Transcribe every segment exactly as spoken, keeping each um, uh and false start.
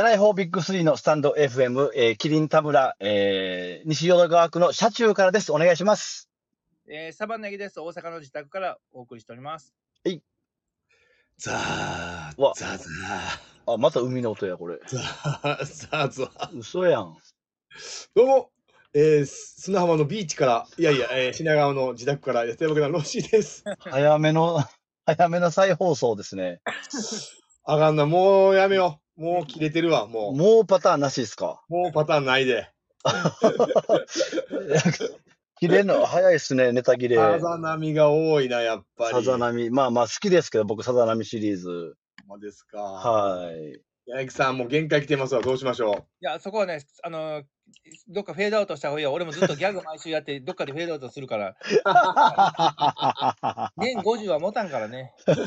ゃない方ビッグスリーのスタンド エフエム、えー、キリン田村、えー、西淀川区の車中からです。お願いします。 えー、サバンナギです。大阪の自宅からお送りしております。 はい。 ザー、 わ、 ザーザあ、また海の音や、これ。 ー、ザー、ザーザー。 嘘やん。 どうも、えー、砂浜のビーチから、いやいや、えー、品川の自宅からやってるわけなロッシーです。 早めの、早めの再放送ですね。 あかんな、もうやめよう。もう切れてるわ、もう。 もうパターンなしですか？ もうパターンないで。 切れんの早いっすね、ネタ切れ。 さざ波が多いな、やっぱり。 さざ波。まあまあ好きですけど、僕、さざ波シリーズ。 ほんまですか。 はい。 柳木さん、もう限界来てますわ。どうしましょう。 いや、そこはね、あのー、どっかフェードアウトした方がいいよ。俺もずっとギャグ毎週やって、どっかでフェードアウトするから。年ごじゅうは持たんからね。 確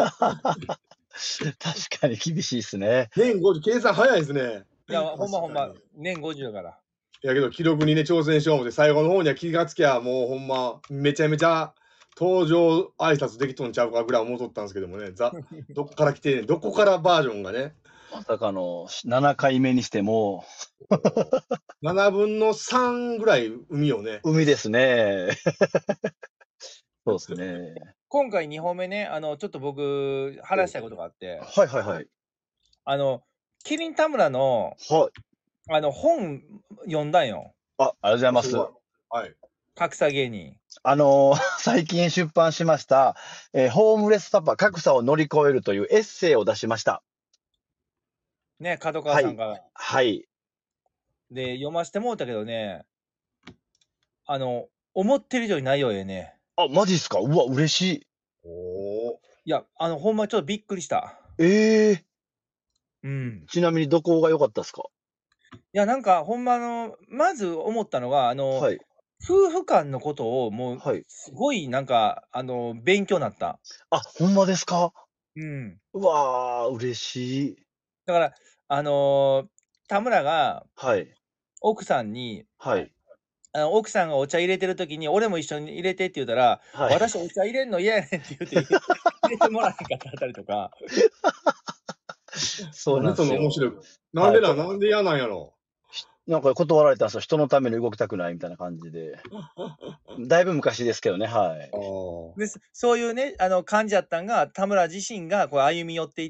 かに厳しいっすね。 年ごじゅう、計算早いですね。 いや、ほんまほんま、年ごじゅうやから。 いやけど、記録にね、挑戦しよう思って、最後の方には気がつきゃ、もうほんま、めちゃめちゃ登場挨拶できとんちゃうかぐらい思っとったんですけどもね、ざどこから来て、どこからバージョンがね。 まさかのななかいめにしてもななぶんのさんぐらい海よね。 海ですね。そうですね。 今回にほんめね、あの、ちょっと僕、話したいことがあって。 はいはいはい。 あの、キリン田村の、 はい。 あの、本読んだんよ。 あ、ありがとうございます。 はい。 格差芸人。 あのー、最近出版しました、えー、ホームレスパパ格差を乗り越えるというエッセイを出しました。 ね、角川さんから。 はい。 で、読ませてもうたけどね、あの、思ってる以上に内容ええね。 あ、マジっすか？うわ、嬉しい。 おー。 いや、あの、ほんまちょっとびっくりした。 ええうん。 ちなみにどこが良かったっすか？ いや、なんか、ほんまあの、まず思ったのが、あの、 はい。 夫婦間のことをもう、 はい。 すごいなんか、あの、勉強なった。 あ、ほんまですか？ うん。 うわー、嬉しい。 だから、あの、田村がはい。 奥さんに、 はい。 あの、奥さんがお茶入れてる時に、俺も一緒に入れてって言うたら、 はい。 私お茶入れんの嫌やねんって言って、入れてもらえへんかったりとか。 そうなんですよ。 何その面白い。なんでな、なんで嫌なんやろ。 なんか断られたんですよ。人のために動きたくないみたいな感じで。だいぶ昔ですけどね、はい。 で、そういうね、あの、感じやったんが、田村自身がこう歩み寄っていって、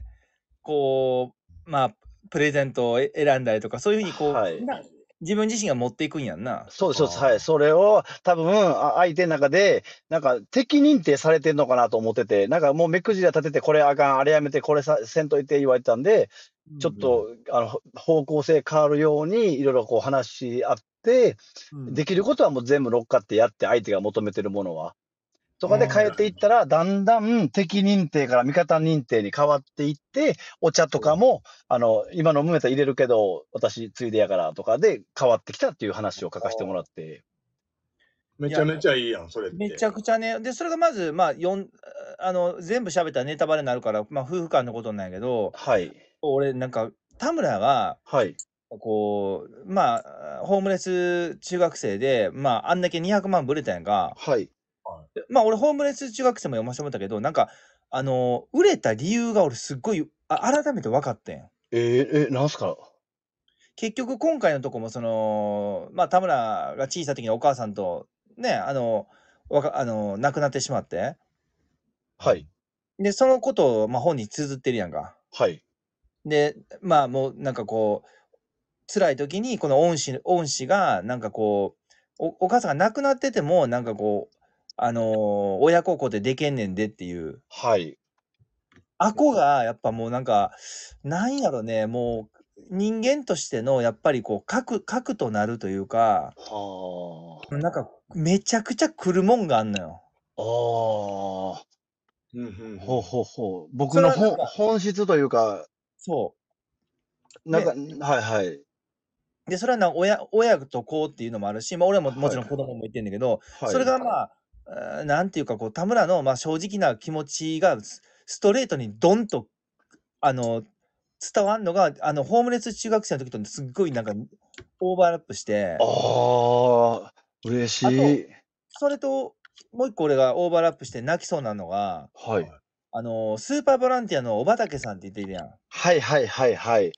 こう、まあ、プレゼントをえ選んだりとか、そういうふうにこう、 はい。 な自分自身が持っていくんやんな。 そうです、そうです。はい。それを多分、あ相手の中で、なんか敵認定されてんのかなと思ってて、なんかもう目くじら立てて、これあかん、あれやめて、これさせんといて言われてたんで、ちょっと、あの、方向性変わるように、いろいろこう話し合って、 うん。 できることはもう全部乗っかってやって、相手が求めてるものは。とかで変えていったら、だんだん敵認定から味方認定に変わっていって、お茶とかも、あの、今飲むやったら入れるけど、私ついでやからとかで変わってきたっていう話を書かせてもらって。 めちゃめちゃいいやん、それって。 めちゃくちゃね。で、それがまず、まあ、よんあの、全部喋ったらネタバレになるから、まあ、夫婦間のことなんやけど、 はい。 俺なんか、田村が、 はい。 こう、まあ、ホームレス中学生で、まあ、あんだけにひゃくまんぶれたやんか。 はい。 まあ、俺ホームレス中学生も読ませてもらったけど、なんか、あの、売れた理由が俺すっごい、あ改めて分かってん。 えー、え、なんすか？ 結局今回のとこもその、まあ、田村が小さい時にお母さんと、ね、あの、わかあの、亡くなってしまって。 はい。 で、そのことを、まあ、本に綴ってるやんか。 はい。 で、まあ、もうなんかこう、辛い時にこの恩師恩師がなんかこう、おお母さんが亡くなってても、なんかこう、あの、親孝行ででけんねんでっていう。 はい。 あこがやっぱもうなんか、なんやろね、もう人間としてのやっぱりこう核核となるというか、 はなんかめちゃくちゃ来るもんがあんのよ。 あ。ああ。 うんうんうんほうほうほう。僕それの本はなんか本質というか、 そう。 なんか、 ではいはい。 で、それはな親親と子っていうのもあるし、ま、俺ももはい。 ちろん子供もいてんだけど、 はい。 それがまあ、あ、なんていうかこう田村の、ま、正直な気持ちがスストレートにドンと、あの、伝わんのが、あの、ホームレス中学生の時とすっごいなんかオーバーラップしてああ、嬉しあと、 い。 それともう一個俺がオーバーラップして泣きそうなんのが、 はい。 あの、スーパーボランティアのおばたけさんっていてるやん。 はいはいはいはい。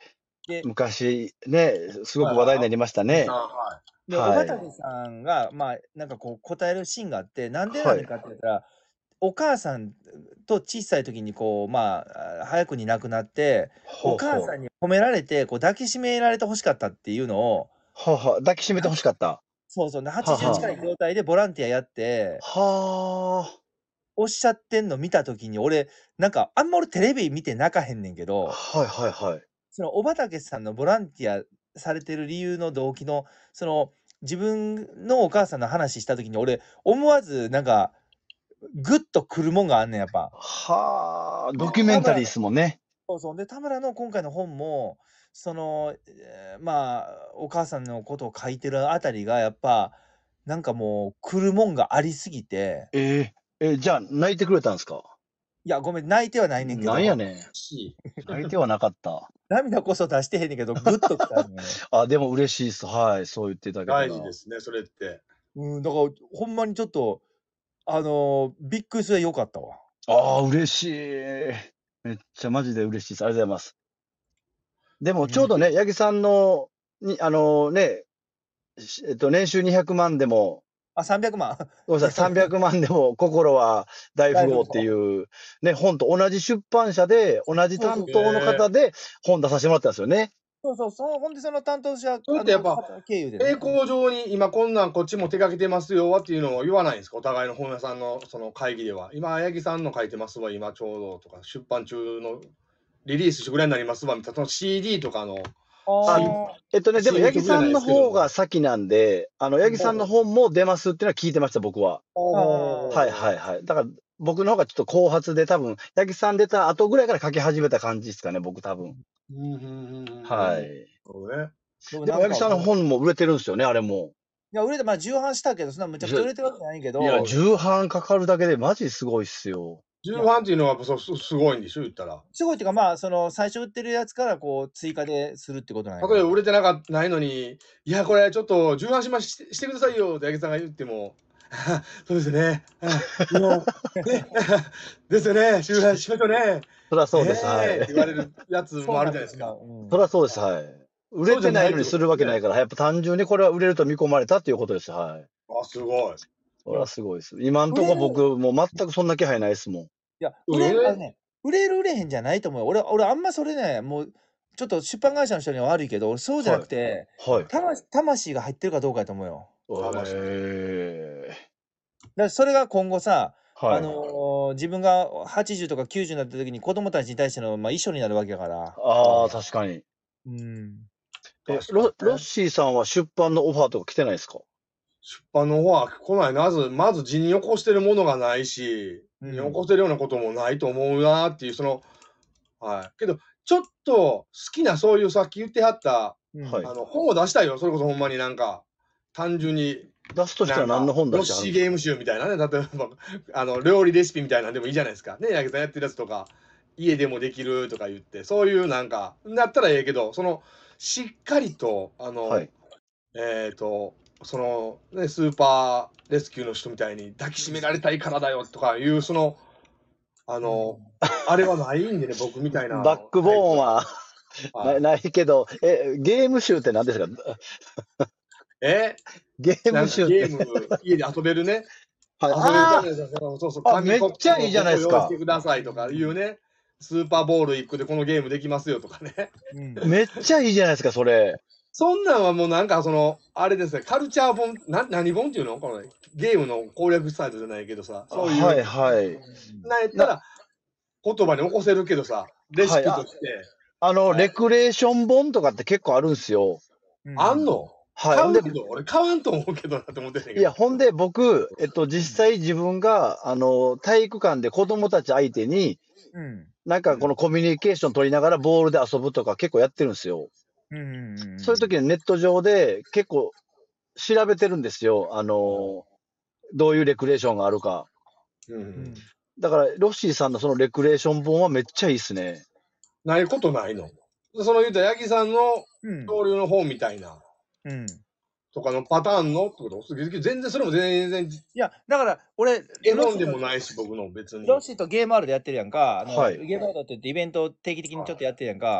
で、 昔ね、すごはいはく話題になりましたい。 ね。 さん、はで、おはい。 畑さんが、まあ、なんかこう答えるシーンがあって、なんではい。 なんかって言ったら、お母さんと小さい時にこう、まあ、あ早くに亡くなって、おほうほう。 母さんに褒められて、こう抱きしめられて欲しかったっていうのを、 はあはあ、抱きしめて欲しかった。 そうそう、 い。 はあはちじゅうはあ。 近い状態でボランティアやって、 はあ。 おっしゃってんの見た時に、俺、なんかあんま俺テレビ見て泣かへんねんけど、 はいはいはい。 そのお畑さんのボランティアされてる理由の動機の、その自分のお母さんの話した時に、俺、思わずなんか、ぐっとくるもんがあんねん、やっぱ。 はあ、 で、 ドキュメンタリーっ田村のすもんね。 そうそう、で、田村の今回の本も、その、えーまあ、お母さんのことを書いてるあたりがやっぱ、なんかもう、くるもんがありすぎて、 えええ、じゃあ泣いてくれたんすか？ いや、ごめん、泣いてはないねんけど、 なんやねん。 し、 泣いてはなかった。 涙こそ出してへんねんけど、ぐっときたんよね。 あ、でも嬉しいっす。はい、そう言っていただけた大ら。 事ですね、それって。 うん、だからほんまにちょっと、あの、びっくりするよかったわ。 ああ、嬉しい。めっちゃマジで嬉しいです。ありがとうございます。でもうん。 ちょうどね、八木さんの、にあのね、しえっと、年収にひゃくまんでも、 あ、さんびゃくまん。 ごめんなさい、さんびゃくまんでも心は大大富富豪ってい豪。 う、ね、本と同じ出版社で、同じそうそう担当のええ。 方で本出させてもらったんですよね。 そうそう、そのほんでその担当者、あの、 それってやっぱ、 方経由で栄ね。 光上に今こんなんこっちも手掛けてますよっていうのを言わないんですか？お互いの本屋さんのその会議では。今、八木さんの書いてますわ、今ちょうどとか、出版中のリリースしてくれになりますわみたいな、その シーディー とかの、 あ、 シああ。 えっとね、でも八木シーエム曲じゃないさんの方ですけども。 が先なんで、あの、 うん。 八木さんの本も出ますっていうのは聞いてました、僕は。 ほうほうほうほうはいほう。 はいはい。だから、僕の方がちょっと後発で多分、八木さん出た後ぐらいから書き始めた感じですかね、僕多分。 うん、うんうんうんうん。なるはい。 ほどね。 でもでも八木さんのなんかもう、 本も売れてるんですよね、あれも。 いや、売れて、まあ、重版したけど、そんなむちゃくちゃ売れてるわけじゃないけいや、 ど、 重版かかるだけでマジすごいっすよ。 重いや、 版っていうのはそすすごいんでしょ、言ったら。 すごいっていうか、まあ、その、最初売ってるやつからこう追加でするってことなんやけど。 例えば売れてなかないのに、いや、これちょっと重版しまししてしてくださいよって八木さんが言っても、あそうですね。あもう、ね、ですよね、重版しましょうね。 そらそうえです、はえってい。 言われるやつそうもあなってしまるじゃないですか。 う。うん。 そらそうです、はい。売れそうじゃてないのにすないってことですね。 るわけないから、やっぱ単純にこれは売れると見込まれたっていうことです、はい。 あ、すごい。 そらすごいです。今ん売れるとこ僕、もう全くそんな気配ないですもん。 いや、 う売れるあのん、 ね、売れる売れへんじゃないと思うよ。俺俺あんまそれね、もう、ちょっと出版会社の人には悪いけど、俺そうじゃなはい。 くて、 はい。 たま魂が入ってるかどうかやと思うよ。 魂。 ええ。 だからそれが今後さ、あはい。 の、自分がはちじゅうとかきゅうじゅうになった時に子供たちに対しての、ま、遺書になるわけやから。 ああ、確かに。 うん。 え、 確ロロッかにね。 シーさんは出版のオファーとか来てないですか？ 出版の方は来ない。まずまず字に起こしてるものがないし、 うん。 に起こせるようなこともないと思うなっていう、そのはい。けど、ちょっと好きなそういうさっき言ってはった、 うん。 はい。 あの、本を出したいよ。それこそほんまになんか、単純に、 出すとしたなんか、 ら何の本出ロッしてはるんですか？ シーゲーム集みたいなね、例えば、あの、料理レシピみたいなんでもいいじゃないですか。ね、八木さんやってるやつとか、家でもできるとか言って、そういうなんか、なったらええけど、その、しっかりと、あはの、 い。 えっと、その、ね、スーパーレスキューの人みたいに抱きしめられたいからだよとかいう、その、あうん。 の、あれはないんでね、僕みたいなバックタイプボーンはは。 なはい。 ないけど、え、ゲーム集って何ですか？ え？ ゲーなんかム集ってゲーム、家で遊べるね。 はい。 遊べるたあめにそうそうそう、 あ！あ、めっ紙コップちゃいいじゃをここないですか。 用意してくださいとかいうね、スーパーボールいっこでこのゲームできますよとかね。 うん。 めっちゃいいじゃないですか、それ。 そんなんはもうなんかその、あれですね、カルチャー本、な何本っていうの？このゲームの攻略サイトじゃないけどさ、そういう、 はいはい。 なんやったなら言葉に起こせるけどさ、レシはい、あピとして、 あの、 はい。 レクレーション本とかって結構あるんすよ。 うんうん。 あんの？ はい。ほんで買うけど、俺買わんと思うけどなって思ってんねんいや、 けど。 ほんで僕、えっと、 うん。 実際自分が、あの、体育館で子供たち相手に、 うん。 なんかこのコミュニケーション取りながらボールで遊ぶとか結構やってるんすよ。 うんうんうんそういう時にネット上で結構調べてるんですよ。あの、どういうレクレーションがあるか。 ううん。うん。 ん。 だから、ロッシーさんのそのレクレーション本はめっちゃいいっすね。 ないことないの？その言うたら八木さんのうん。 恐竜の本みたいなうん。 とかのパターンのってこと？全然それも全然いや、だから俺、 絵本でロッシーともないし、僕の別に。 ロッシーとゲームワールドやってるやんか。あの、 はい。 ゲームワールドって言ってイベントを定期的にちょっとやってるやんか。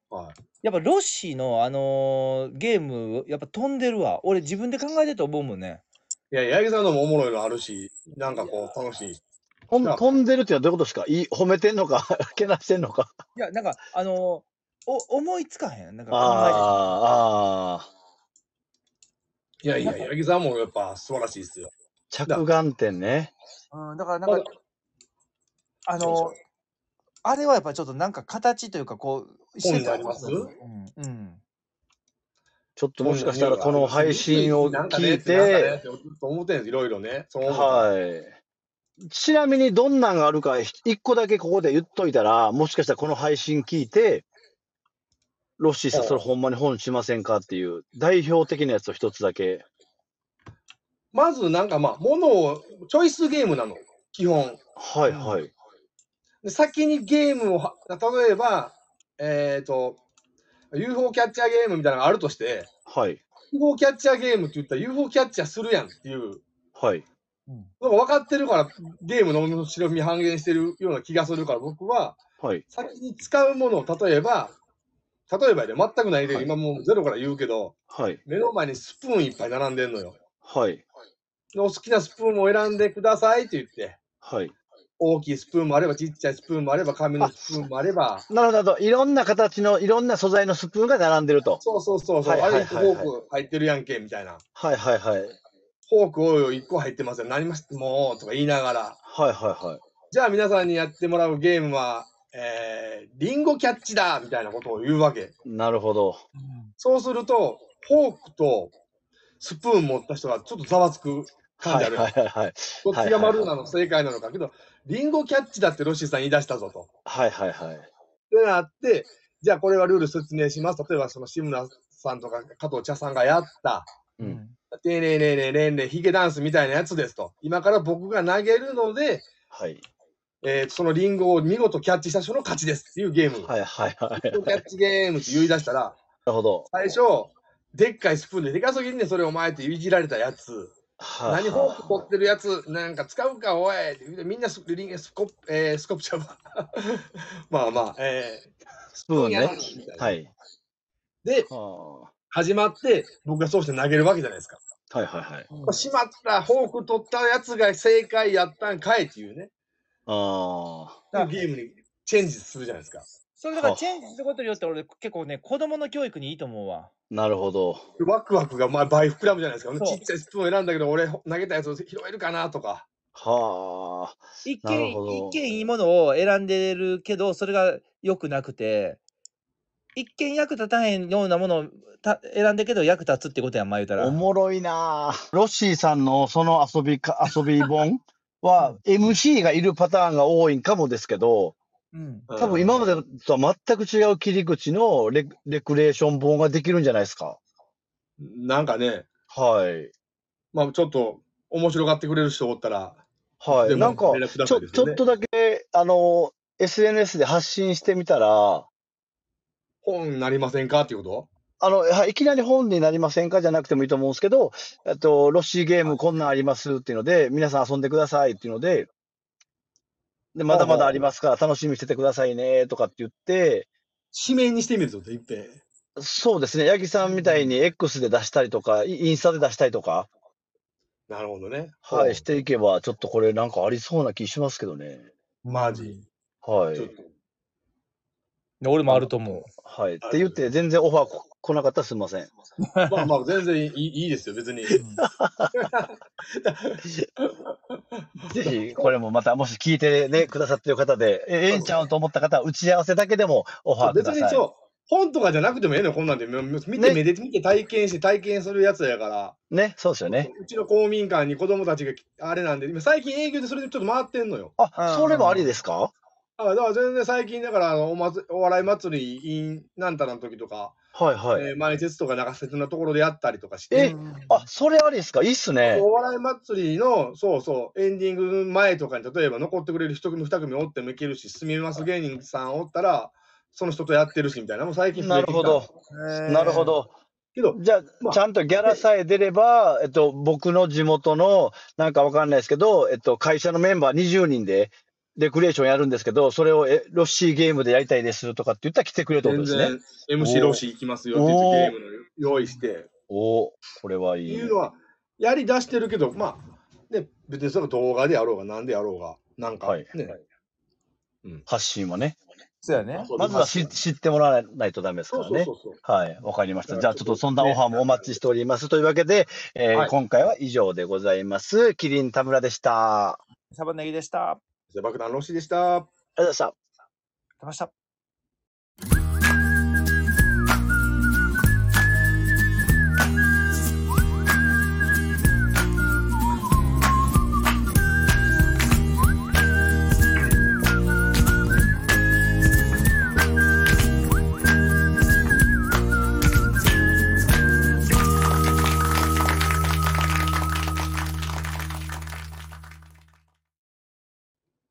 はい。 やっぱロッシーのあのーゲーム、やっぱ飛んでるわ。俺自分で考えてると思うもんね。 いや、八木さんのもおもろいのあるし、なんかこう、楽しい。 飛んいや飛んでるっていうのはどういうことですか？いい褒めてんのかけなしてんのか。 いや、なんか、あのーお思いつかへん。なんか考えてあーあいやいや、八木さんもやっぱ素晴らしいですよ。 ー、着眼点ね。 うん、だからなんかまだ、 あのーそうそうあれはやっぱりちょっとなんか形というかこう、 本にありますうん。うん。 ちょっともしかしたらこの配信をなんかね聞いってなんかねてっ、て思ってんですいろいろね。そう思って。 はい。ちなみにどんなんがあるか、一個だけここで言っといたら、もしかしたらこの配信聞いて、ロッシーさん、それほんまに本しませんかっていう、代表的なやつを一つだけ。 まずなんかまあ、ものを、チョイスゲームなの。基本。 はいはい。 で先にゲームをは、例えば、えっ、と、ユーフォー キャッチャーゲームみたいなのがあるとして、 はい。 ユーフォー キャッチャーゲームって言ったら ユーフォー キャッチャーするやんっていうはい。 のが分かってるから、ゲームの面白み半減してるような気がするから、僕は、 はい。 先に使うものを、例えば、例えばで全くないで、 はい今もうゼロから言うけど、 はい。 目の前にスプーンいっぱい並んでんのよ。 はい。 でお好きなスプーンを選んでくださいって言って、 はい。 大きいスプーンもあれば、ちっちゃいスプーンもあれば、紙のスプーンもあれば、 なるほどなるほど。いろんな形の、いろんな素材のスプーンが並んでると。 そうそうそうそう、 はいはいはいはいあれいっこフォーク入ってるやんけ、みたいな。 はいはいはい。 フォークをいっこ入ってますよ。何ましてもうとか言いながら。 はいはいはい。 じゃあ皆さんにやってもらうゲームは、えー、リンゴキャッチだみたいなことを言うわけ。 なるほど。 そうすると、フォークとスプーン持った人がちょっとざわつく感はいじあるやん。 はいはいはい。 どっちが丸なの正解なのか。けど、リンゴキャッチだってロッシーさん言い出したぞと。 はいはいはい。 ってなって、じゃあこれはルール説明します。例えばその志村さんとか加藤茶さんがやった、 うん。 てーねーねーねーねーねーヒゲダンスみたいなやつですと。今から僕が投げるので、 はい。 えーそのリンゴを見事キャッチした人の勝ちですっていうゲーム。 はいはいはい。 リンゴキャッチゲームって言い出したら、 なるほど。 最初、でっかいスプーンででかすぎんねん、それお前っていじられたやつ。 は何フォーク取ってるやつ、なんか使うか、おいみんなスリンスコップ、えー、スコップちゃうわ。まあまあ、えー、 スプーンね。 みたいなはい。 で、 は始まって、僕がそうして投げるわけじゃないですか。 あ。はいはいはい。 しまった、フォーク取ったやつが正解やったんかいっていうね、 あゲームにチェンジするじゃないですか。 それだからチェンジすることによって俺結構ね、子供の教育にいいと思うわ。 あ。なるほど。 ワクワクがまあ倍膨らむじゃないですか。 そうちっちゃいスプーンを選んだけど、俺投げたやつを拾えるかなとか。 はあ。 一なる見、 ほど一見いいものを選んでるけど、それが良くなくて、一見役立たへんようなものをた選んだけど役立つってことやん、ま言うたら。 おもろいなぁ。ロッシーさんのその遊びか、遊び本は エムシー がいるパターンが多いんかもですけど、 うん。 多分今までとは全く違う切り口のレレクレーション本ができるんじゃないですか。 なんかね、 はい。 まあちょっと面白がってくれる人おったら、 はい。 でもなんか連絡くだちょ、 さいですよねちょっとだけ、あの、エスエヌエス で発信してみたら、 本になりませんかっていうことあの、はいいきなり本になりませんかじゃなくてもいいと思うんですけど、えっと、ロッシーゲームこんなんありますっていうので、皆さん遊んでくださいっていうので、で、まだまだありますから楽しみにしててくださいねとかって言って、 指名にしてみるぞって一遍。 そうですね、八木さんみたいに X で出したりとか、イインスタで出したりとか、 なるほどね。 はい、していけば、ちょっとこれなんかありそうな気しますけどね。 マジ。 はい。 ちょっと。 俺もあると思う。 はい。って言って、全然オファーこ来なかったらすみません。 まあまあ、全然いいいいですよ、別に。 ぜひ、これもまた、もし聞いてね、くださってる方で、え、ええんちゃうと思った方は、打ち合わせだけでもオファーください。 別にそう、本とかじゃなくてもええのよ、こんなんで。見て、 ね目で見て体験して体験するやつやから。 ね、そうですよね。 うちの公民館に子供たちがあれなんで、今最近営業でそれでちょっと回ってんのよ。 あ、それもありですか？ あだから全然最近だからあのおまつお笑い祭り in なんたらの時とか、 はいはい。 えー前説とか長説のところでやったりとかして、 え、あ、それありですか？いいっすね。 お笑い祭りのそうそうエンディング前とかに例えば残ってくれる一組二組おってもいけるし、住みます芸人さんおったらその人とやってるしみたいな、もう最近増なえてきたるほど。なるほど。 けど、 じゃあ、 まあちゃんとギャラさえ出れば、えっと、僕の地元の、なんかわかんないですけど、えっと、会社のメンバーにじゅうにんで、 レクリエーションやるんですけど、それをえロッシーゲームでやりたいですとかって言ったら来てくれるってこと全ですね。 然 エムシー ロシ行きますよって言ってゲームの用意して。 おお、これはいい、ね。 いうのは、やり出してるけど、まあ、ね、別にそれ動画でやろうが、なんでやろうが、なんか、ね。 はいうん、発信はね。 そうやね。 まずは知知ってもらわないとダメですからね。 そうそうそうそう。 はい、わかりました。じゃあちょっとそんなオファーもお待ちしております。ね、というわけで、えーはい、今回は以上でございます。キリン田村でした。 サバネギでした。 爆弾ロシでした。ありがとうございました。 ありがとうございました。